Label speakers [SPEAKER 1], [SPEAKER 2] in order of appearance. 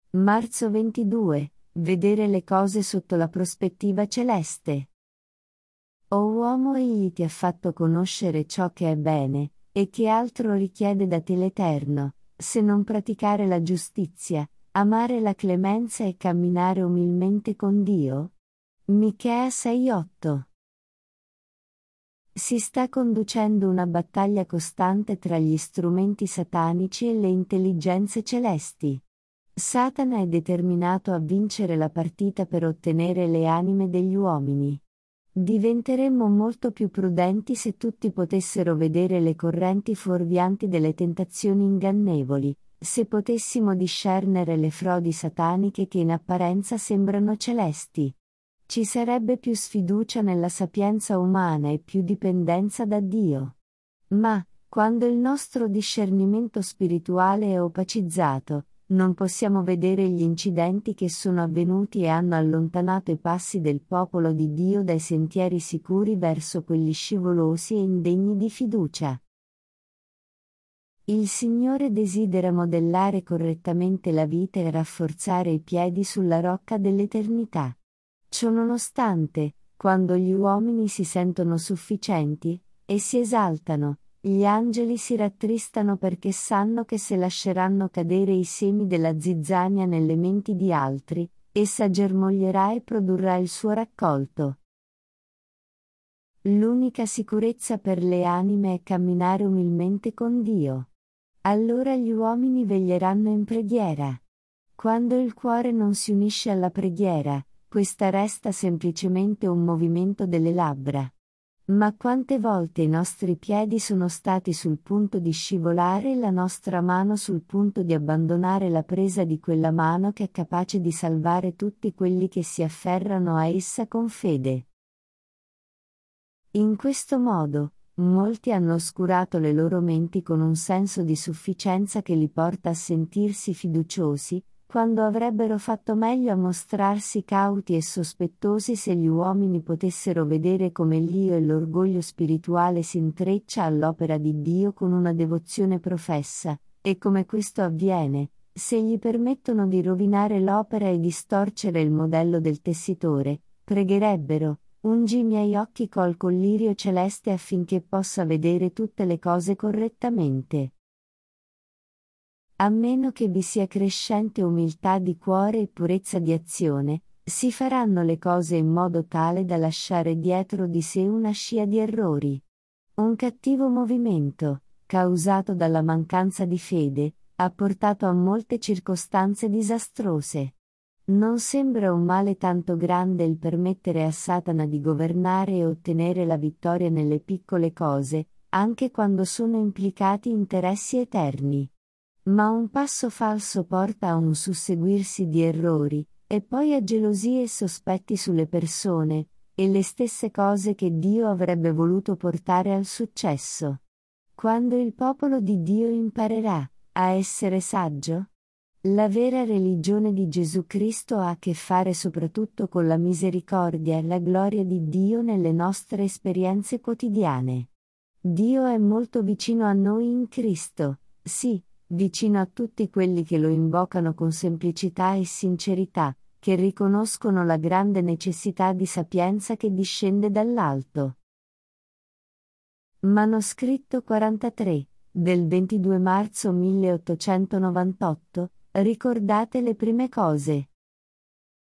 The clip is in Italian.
[SPEAKER 1] Marzo 22. Vedere le cose sotto la prospettiva celeste. O uomo, egli ti ha fatto conoscere ciò che è bene, e che altro richiede da te l'Eterno, se non praticare la giustizia, amare la clemenza e camminare umilmente con Dio? Michea 6:8. Si sta conducendo una battaglia costante tra gli strumenti satanici e le intelligenze celesti. Satana è determinato a vincere la partita per ottenere le anime degli uomini. Diventeremmo molto più prudenti se tutti potessero vedere le correnti fuorvianti delle tentazioni ingannevoli, se potessimo discernere le frodi sataniche che in apparenza sembrano celesti. Ci sarebbe più sfiducia nella sapienza umana e più dipendenza da Dio. Ma, quando il nostro discernimento spirituale è opacizzato, non possiamo vedere gli incidenti che sono avvenuti e hanno allontanato i passi del popolo di Dio dai sentieri sicuri verso quelli scivolosi e indegni di fiducia. Il Signore desidera modellare correttamente la vita e rafforzare i piedi sulla rocca dell'eternità. Ciononostante, quando gli uomini si sentono sufficienti, e si esaltano, gli angeli si rattristano perché sanno che se lasceranno cadere i semi della zizzania nelle menti di altri, essa germoglierà e produrrà il suo raccolto. L'unica sicurezza per le anime è camminare umilmente con Dio. Allora gli uomini veglieranno in preghiera. Quando il cuore non si unisce alla preghiera, questa resta semplicemente un movimento delle labbra. Ma quante volte i nostri piedi sono stati sul punto di scivolare e la nostra mano sul punto di abbandonare la presa di quella mano che è capace di salvare tutti quelli che si afferrano a essa con fede. In questo modo, molti hanno oscurato le loro menti con un senso di sufficienza che li porta a sentirsi fiduciosi, quando avrebbero fatto meglio a mostrarsi cauti e sospettosi se gli uomini potessero vedere come l'io e l'orgoglio spirituale si intreccia all'opera di Dio con una devozione professa, e come questo avviene, se gli permettono di rovinare l'opera e distorcere il modello del tessitore, pregherebbero: ungi i miei occhi col collirio celeste affinché possa vedere tutte le cose correttamente. A meno che vi sia crescente umiltà di cuore e purezza di azione, si faranno le cose in modo tale da lasciare dietro di sé una scia di errori. Un cattivo movimento, causato dalla mancanza di fede, ha portato a molte circostanze disastrose. Non sembra un male tanto grande il permettere a Satana di governare e ottenere la vittoria nelle piccole cose, anche quando sono implicati interessi eterni. Ma un passo falso porta a un susseguirsi di errori, e poi a gelosie e sospetti sulle persone, e le stesse cose che Dio avrebbe voluto portare al successo. Quando il popolo di Dio imparerà a essere saggio? La vera religione di Gesù Cristo ha a che fare soprattutto con la misericordia e la gloria di Dio nelle nostre esperienze quotidiane. Dio è molto vicino a noi in Cristo, sì, vicino a tutti quelli che lo invocano con semplicità e sincerità, che riconoscono la grande necessità di sapienza che discende dall'alto. Manoscritto 43, del 22 marzo 1898, ricordate le prime cose.